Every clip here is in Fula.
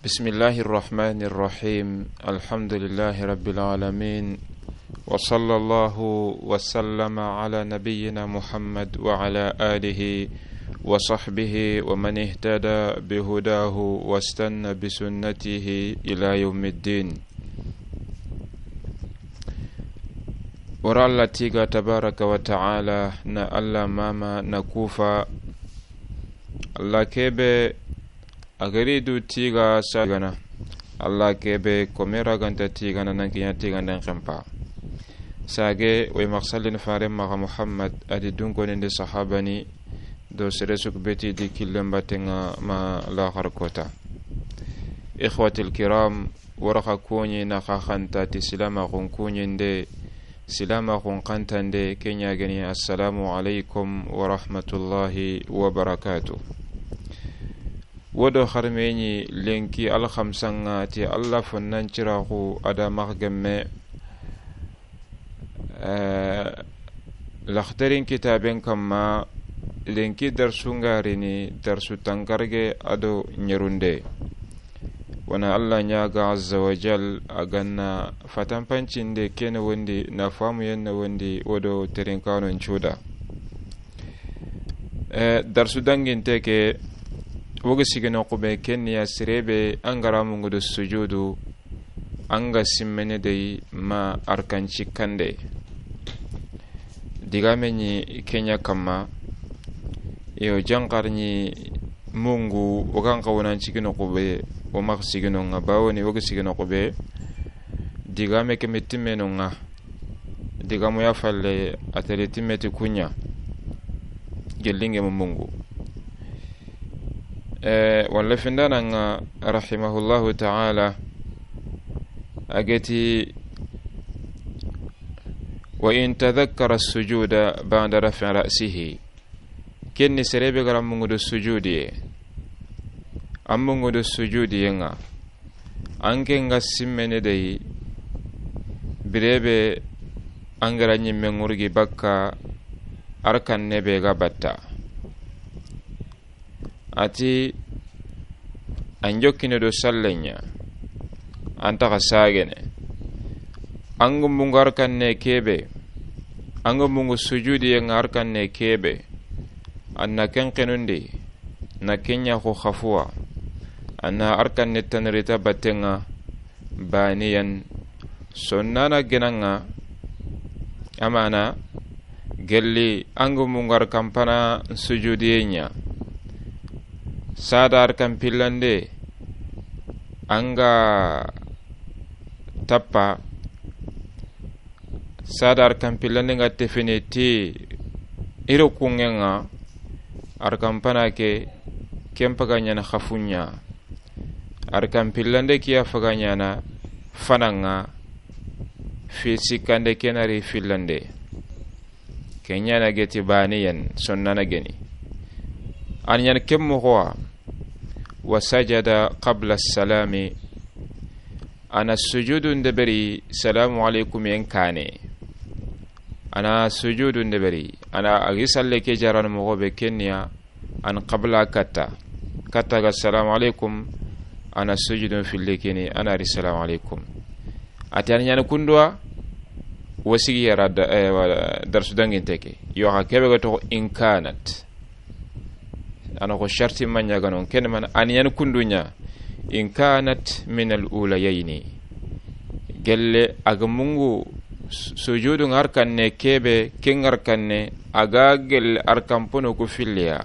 بسم الله الرحمن الرحيم. الحمد لله رب العالمين، وصلى الله وسلم على نبينا محمد وعلى آله وصحبه ومن اهتدى بهداه واستنى بسنته إلى يوم الدين. ورا الله تيغا تبارك وتعالى نا الله ماما نكوفا الله كيبه agaridu tiga sagana Allah kebe komera ganta tiga nankinya tiga nan khampa sage way maqsalin fare maga Muhammad adi dunko nende sahabani do seresuk beti di kilamba tenga ma la kharkota. Ikhwatil kiram, waraka kunyi na khanta ti silama kun kunyinde silama kun qantande kenya gani. Assalamu alaikum wa rahmatullahi wa barakatuh. wodo kharmeni lenki al khamsanga ti Allah fonnan cirahu ada magemme lakhtarin kitaben kama lenki darsungarini darsu tankarge ado nyerunde wana Allah nyaga azza wa jal aganna fatanpancinde kene wondi na famu yenna wondi wodo terinkanon chuda darsu danginte ke woga sigino kube kenya sirebe angara mungudu sujudu anga simmene dei ma arkanci kande digameni kenya kama yo jangarni mungu woganka wonan sigino kube o mak sigino nga bawoni woga sigino kube digame ke metimeno nga digamo ya falle ateleti meti kunya gelinge mungu wala findana nga rahimahullahu ta'ala agati wa in tadhakkara as-sujuda ba'da raf'i ra'sihi kenni serebe garam mungudu sujudi amungudu sujudi nga anke nga simmene dai birebe angara nyimme ngurgi bakka arkan nebe ga batta ati anjokkine do sallenya anta kasagene angum mungar kanne kebe angum mungu sujudi yang arkan ne kebe anna kenkenundi na kenya ko khafwa anna arkan ne tanrita batenga baniyan sonnana genanga amana gelli angum mungar kampana sujudiyenya sadar kan pillande anga tappa sadar kan pillande nga definiti iro kungenga arkam panake kempaganya na khafunya arkam pillande kiya faganya na fananga fisikande kenari fillande kenya na geti baniyan sonnana geni an yan kemmo huwa وسجد قبل السلام أنا السجود دبري سلام عليكم ينكاني أنا السجود دبري أنا أغسل لك جران مغوب كنيا أن قبل كتا السلام عليكم أنا السجود في الليكني أنا السلام عليكم أتاني أنا كندوا وسيجي رد درس دنجن تكي يوها كبرتو إن كانت أنا غشرت من يغنون كنما أن ينكندنيا إن كانت من الأوليين قال أغمونغو سجود أركان كيبه كين أركان أغاقل أركان بنوكو فيليا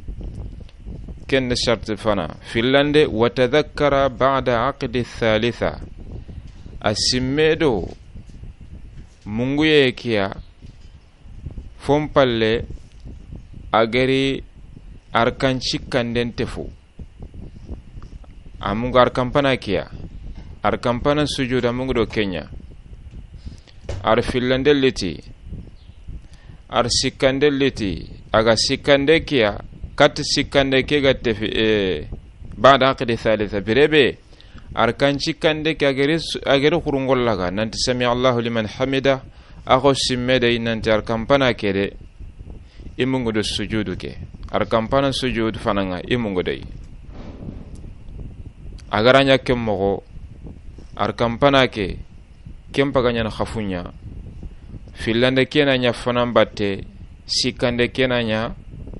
كن شرط فنا فيلاند وتذكر بعد عقد الثالثة السميدو mungu yekia fompalle agari arkan cikkanden tefu amungu arkampana kiya arkampana sujuda mungu do kenya ar fillandelliti ar sikkandelliti aga sikkande kiya kat sikkande ke gatte ba'da aqdi thalitha birebe arkan cikkande ke agere khurungollaga nanti sami Allahu liman hamida ako simmede nanti arkampana kede imungu do sujudu ke arkampana sujud fananga imungu dai agaranya kemmogo arkampana ke kempaganya na khafunya fillande kenanya fanan batte sikande kenanya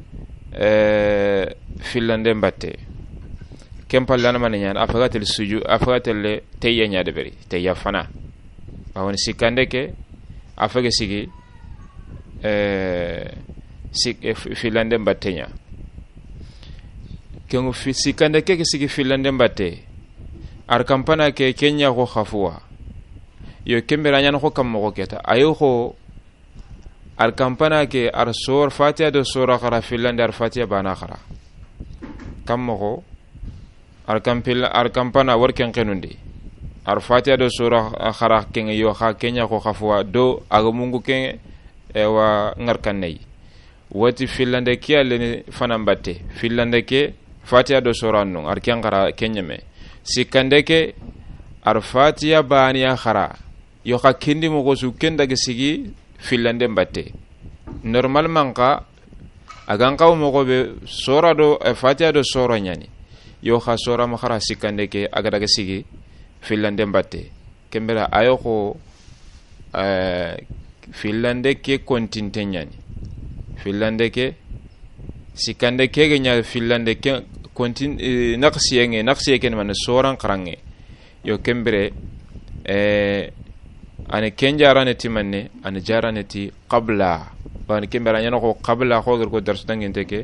fillande batte kempallana mananya afagatel suju afagatel tayya de beri tayya fana awon sikande ke afage sigi fillande batte nya kengo sikande ke sigi fillande batte arkampana ke kenya ko khafua yo kembera nyana ko kam mo keta ayo ko arkampana ke ar sor fatiha do sura khara fillande ar fatiha bana khara kam mo arkampana worken kenundi ar fatiha do sura khara ken yo kha kenya ko khafua do aga mungu ken wa ngarkanay wati fillande ke alene fanam batte fillande ke fatiha do sura no ar ken khara kenya me sikande ke ar fatiha baniya khara yo ka kindi mo gosu kenda ge sigi fillande batte normalement ka agan kaw mo go be sura do fatiha do sura nyani yo ka sura mo khara sikande ke aga daga sigi fillande batte kembera ayo ko fillande ke kontinte nyani fillande ke sikande ke ge nya fillande ke kontin naqsiye ken man soran qarange yo kembere ane kenjarane timanne ane jarane ti qabla ban kembera nyana ko qabla ko ko darsu dangente ke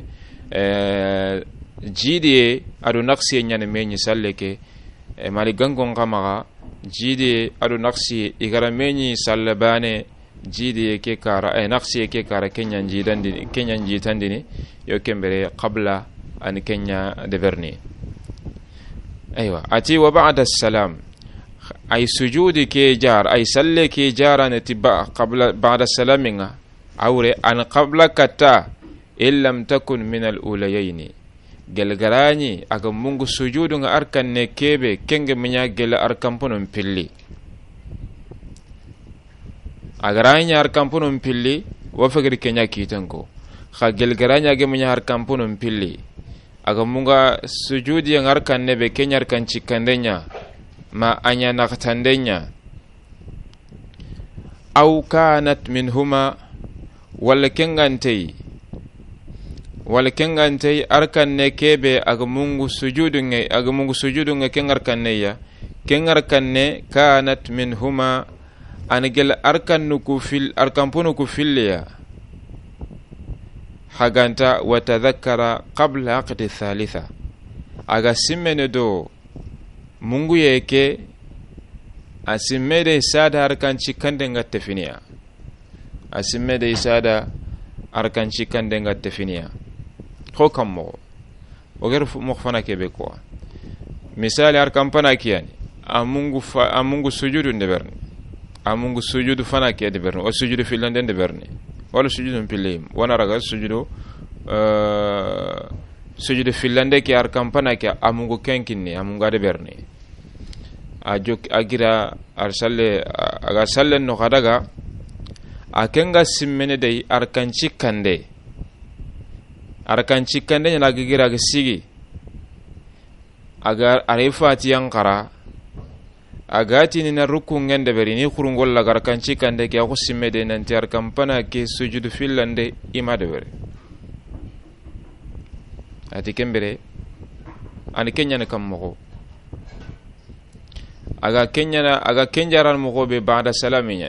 jidi adu naqsiye nyane meñi salle ke mali gangon kamaga jidi adu naqsi igara meñi salle bane jidi ke kara naqsiye ke kara kenyan jitandini yo kembere qabla an kenya de verni aywa ati wa ba'da salam ay sujudi ke jar ay salle ke jara ne tiba qabla ba'da salaminga awre an qabla kata illam takun min al ulayayn gelgarani aga mungu sujudu nga arkan ne kebe kenge minya gel arkamponon pilli agaranya arkamponon pilli wa fagri kenya kitango kha gelgaranya ge minya arkamponon pilli aga munga sujudi yang arkan nebe kenyar kan cikandenya ma anya nakatandenya au kanat minhuma wala kengantei arkan ne kebe aga mungu sujudu nge kengar kan ne ya kengar kan ne kanat minhuma anigel arkan nuku fil arkan punu ku filya haganta wa tadhakkara qabla aqdi thalitha aga simmene do mungu yeke asimmede sada arkan cikande ngatte finiya asimmede sada arkan cikande ngatte finiya ko kammo oger mo fana kebe ko misali arkan pana kiyani amungu sujudu ndeberni amungu sujudu fana kiya ndeberni o sujudu filande ndeberni wala sujudu pilim wana raga sujudu filande ki arkampana ki amungu kenkinni amunga de berni agira arsalle aga salle no kadaga akenga simmene dai arkanci kande nyana gigira ga sigi aga arifati yankara agati ni na rukun ngende beri ni kurungol la garkanci kande ke ko simmede nan tiar kampana ke sujudu filande imade beri ati kembere ani kenya ne kammo aga kenjaran mo be ba'da salamiyan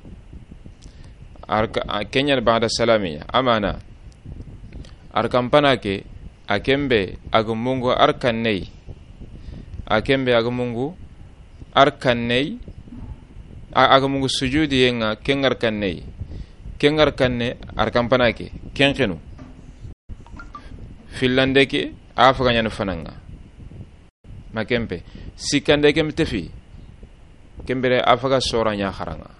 kenya ba'da salamiya amana arkampana ke akembe agumungu arkannei akembe agumungu arkannei agamungu sujudi yenga kengar kanne arkampana ke kenkenu filande ke afaga nyane fananga makempe sikande ke mtefi kembere afaga sora nya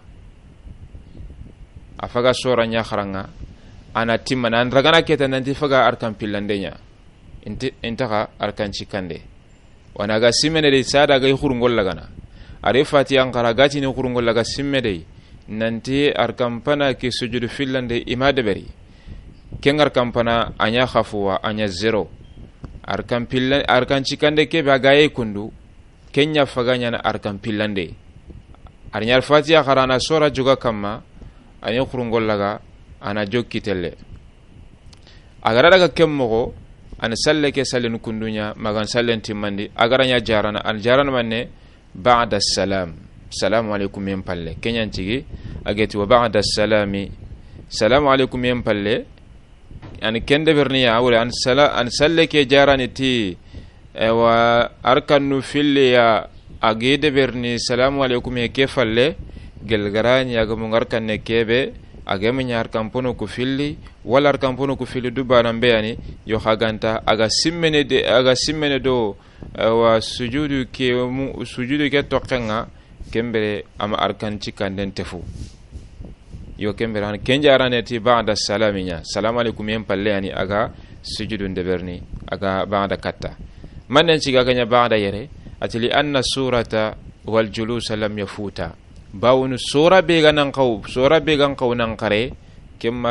kharanga ana timana andragana keta nanti faga arkan pillandenya intaka arkan cikande wanaga simene de sada ga khurungol lagana are fati an karagati ni khurungol laga simmede nanti arkan pana ke sujudu fillande imade beri kengar kampana anya khafuwa anya zero arkan cikande ke bagaye kundu kenya faganya na arkan pillande arnyar fatiha kharana sura juga kamma ani khurungol laga ana jokkitelle agara daga kemmo an salle ke sallen kundunya magan sallen timmandi agaranya jarana al jarana manne ba'da salam salamu alaykum yem palle kenyan tigi ageti wa ba'da salami salamu alaykum yem palle an kende berniya awre an salle ke jarani ti wa arkanu filya agede berni salamu alaykum ye ke falle gelgarani aga mungarkan ne kebe agame nyar kampono ku filli wala kampono ku filli dubana mbeyani yo haganta aga simmene do wa sujudu ke tokenga kembere ama arkan cikanden tefu yo kembere han kenjarane ti ba'da salaminya salamu alaykum yem palle yani aga sujudu ndeberni aga ba'da katta manen ciga ganya ba'da yere atili anna surata wal julus lam yafuta bawnu sura be ganan qaw nan qare kemma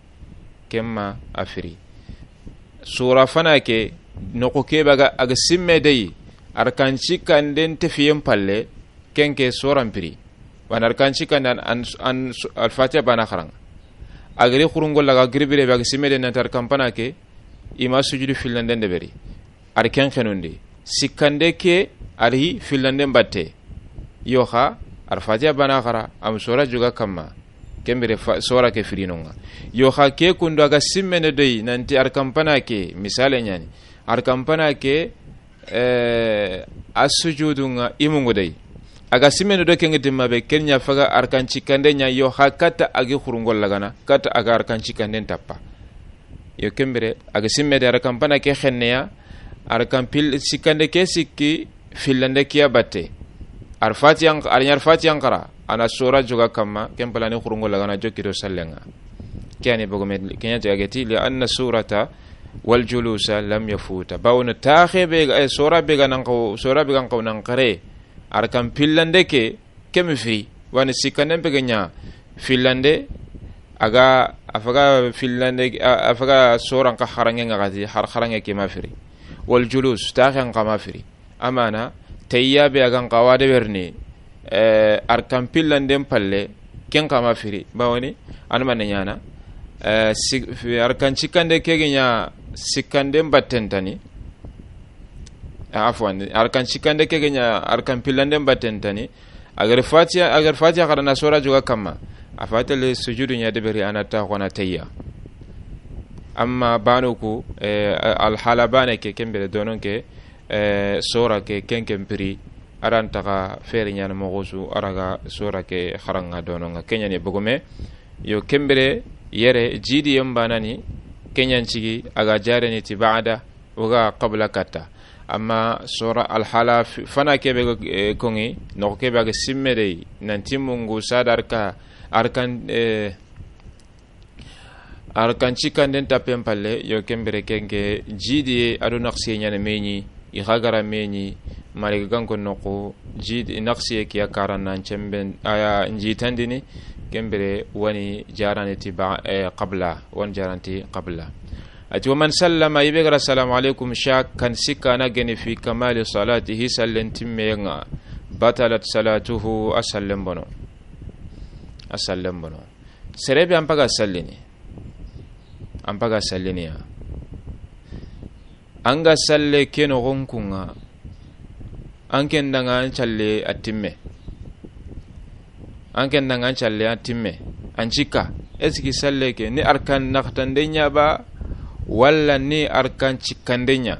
afri sura fana ke noko ke baga aga simme dai arkan cikanden tefiyem palle kenke soran piri wan arkan cikandan an al-fatiha bana kharang agri khurungol laga gribire baga simme den tar kampana ke ima sujudu filanden de beri arkan khenundi sikande ke ari filanden batte yoha al-fatiha bana khara am sura juga kamma kembere sura ke firinonga yoha ke kundo aga simme ne dei nanti arkampana ke misale nyani arkampana ke asujudunga imungo dei aga simme ne do ke ngedimma be kenya faga arkan cikande nya yoha kata agi khurungol lagana kata aga arkan cikande tappa yo kembere aga simme de arkampana ke khenneya arkan pil cikande ke sikki filande kiya batte arnyar fatiha qara ana sura juga kamma kempalani khurungol lagana jokiro sallenga kani bogomet kenya jagati li anna surata wal julusa lam yafuta bawna takhibe sura be ganan qaw nan qare arkan pillande ke kemfi wani sikane be ganya fillande aga afaga fillande afaga sura ka kharange ngati har kharange ke mafiri wal julus takhan qamafiri amana tayyabe agan qawade berni arkan pillanden palle ken kama firi bawani anma nyana arkan cikande kegenya sikanden battentani afwan arkan cikande kegenya arkan pillanden battentani agar fatiha kana sura juga kama afata le sujudu nya deberi anata kona tayya amma banuku al halabane ke kembere donon ke sura ke kenken piri aran taga fere nyana mogosu araga sura ke kharanga dononga kenya ne bogome yo kembere yere jidi yambanani kenyan cigi aga jareni ti ba'da uga qabla kata amma sura al halaf fana kebe kongi no kebe aga simmere nanti mungu sadarka arkan cikanden tapem palle yo kembere kenke jidi adu naqsi nyana meñi i khagara meñi mari ganko noko jidi naqsi ki akara nan chemben aya njitandini kembere wani jaranati qabla wan jaranti qabla ati man sallama ibegara assalamu alaikum shakkan sikana gani fi kamali salatihi sallantim menga batalat salatuhu asallam bono serebe ampaga sallini ya anga salle keno gonkunga anken danga challe atimme anchika eski salle ke ni arkan naqtandenya ba walla ni arkan cikandenya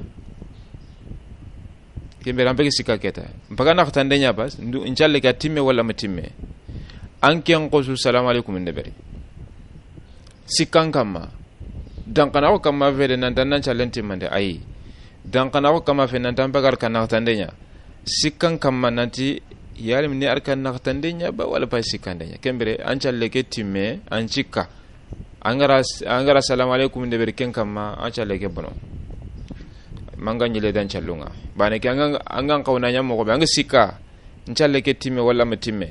kimbe rampeki sikaketa mpaka naqtandenya bas ndu inchalle ke atimme walla matimme anken qosu salamu alaikum ndeberi sikankama dankana ko kama vede nan tan challenge mande ai dankana ko kama fe nan tan bagar kan naqtandenya sikkan kamma nanti yalim ni arkan naqtandenya ba wala pa sikandenya kembere an challe ke timme an cikka angara assalamu alaikum ndeberi ken kamma an challe ke bono manga nyile dan challunga bane ke angan kauna nyamo ko be anga sikka challe ke timme wala matimme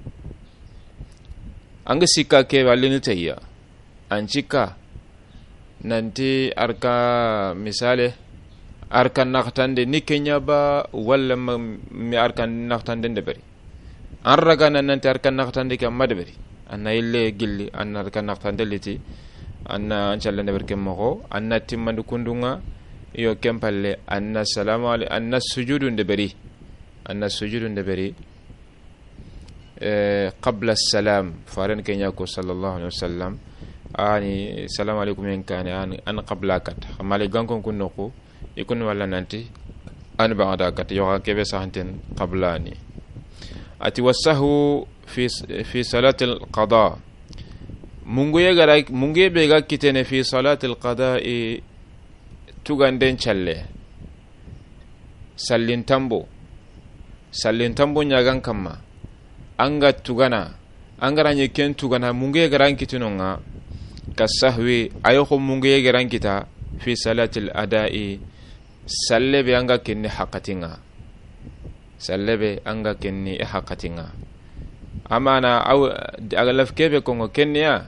anga sikka ke walini tayya an cikka nanti arka misale arkan naqtande ni kenya ba walla mi arkan naqtande ndeberi an ragana nanti arkan naqtande kam madberi anna ille gilli anna arkan naqtande liti anna anchalle ndeberi kemmo anna timmandu kundunga yo kempalle anna salamu alayhi anna sujudu ndeberi قبل السلام فارن كنيا كو صلى الله عليه وسلم اني السلام عليكم ان كان ان قبلك مالي غانكون كنوكو يكون ولا نانتي ان بعدك يوغا كبه سانتين قبلاني اتوسه في صلاه القضاء mungu bega kitene fi صلاه القضاء tuganden challe sallin tambo nyagan kamma anga tugana angara nyeken tugana mungu garan kitunonga kasahwi ayoko mungu garan kita fi salatil adai sallebe anga kenni haqatinga amana aw agalaf kebe kongo kenya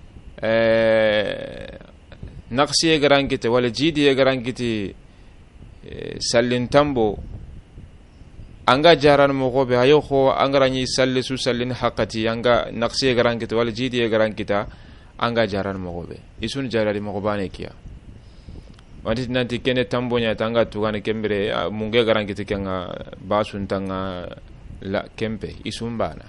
naqsi garan kita wala jidi garan kiti sallin tambo anga jaran mo gobe ayoko angara nyi sallisu sallin haqati anga naqsi garan kita wala jidi garan kita anga jaran mo gobe isun jarari mo gobane kiya wati nanti kene tambonya tanga tugane kembere munge garan kita kenga basun tanga la kempe isumbana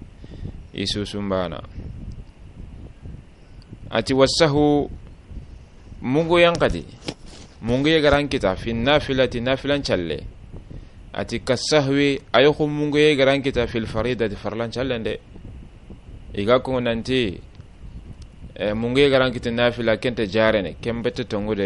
ati wasahu mungu yankadi mungu garan kita fi nafilati nafilan challe ati kasahwi ayoko mungu garan kita fil faridati farlan challende iga ko nanti mungu garan kita nafila kente jarene kembete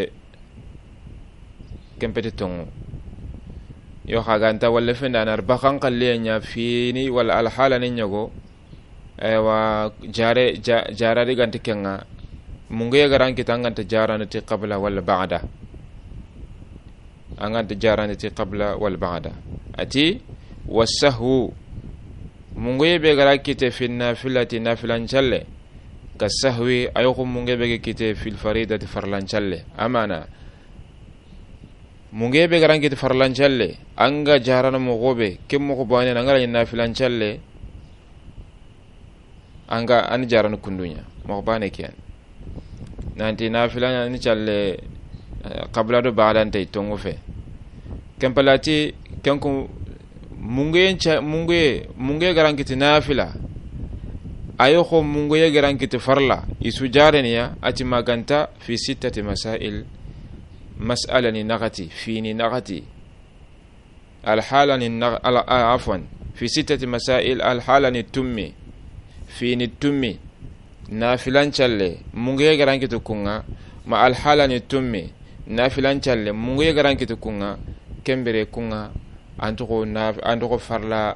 tongu yo haganta wala fenda nar bakan qallenya fini wala al halani nyago wa jarari ganti kenga mungu garan kita nganta jarana ti qabla wala ba'da anganta jarana ti qabla wal ba'da ati wasahu mungu be garan kita fi nafilati nafilan challe kasahwi ayoko mungu be kita fil faridati farlan challe amana mungu be garan kita farlan challe anga jarana mo gobe kemmo ko bane ngara nafilan challe anga an jarana kundunya mo bane kiyan nanti nafilan ni challe qabla do ba'dante tongo fe kempalati kanko mungu garan kita nafila ayoko mungu garan kita farla isu jaraniya ati maganta fi sittati masail مسألة نغتي فيني نغتي الحالة عفوا في 6 مسائل الحالة التمي فيني التمي نافلان شلي مونغي غرانكي تكونغا ما الحالة التمي نافلان شلي مونغي غرانكي تكونغا كمبري كونغا أنتو فرلا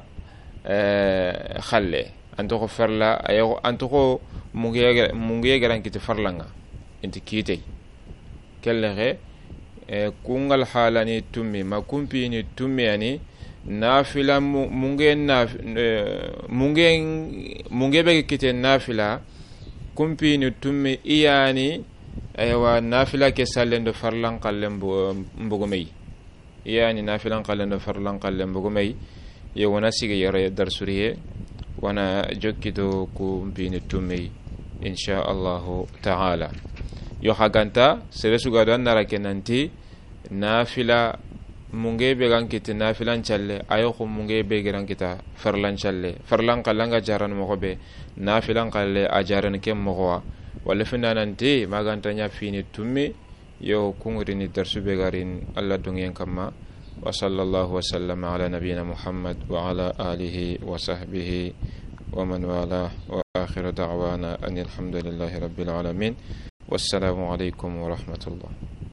خلي أنتو فرلا أيو أنتو مونغي غرانكي تفرلانغا انت كيتي كله kungal halani tummi ma kumpini tummi yani nafila munge be kite nafila kumpini tummi iyani aywa nafila ke sallendo farlan qallen mbugumay iyani nafilan qallendo farlan qallen mbugumay yo wana sige yara darsuriye wana jokkido kumpini tummi insha Allah ta'ala yo haganta sere suga do nara kenanti nafila munge be gankiti nafilan challe ayoko munge be gankita farlan challe farlan kalanga jaran mo be nafilan kalle ajaran kem mo wala finananti maganta nya fini tummi yo kungrini darsu be garin alla dungen kamma wa sallallahu wa sallama ala nabiyyina muhammad wa ala alihi wa sahbihi wa man wala wa akhiru da'wana anil hamdulillahi rabbil alamin. والسلام عليكم ورحمة الله.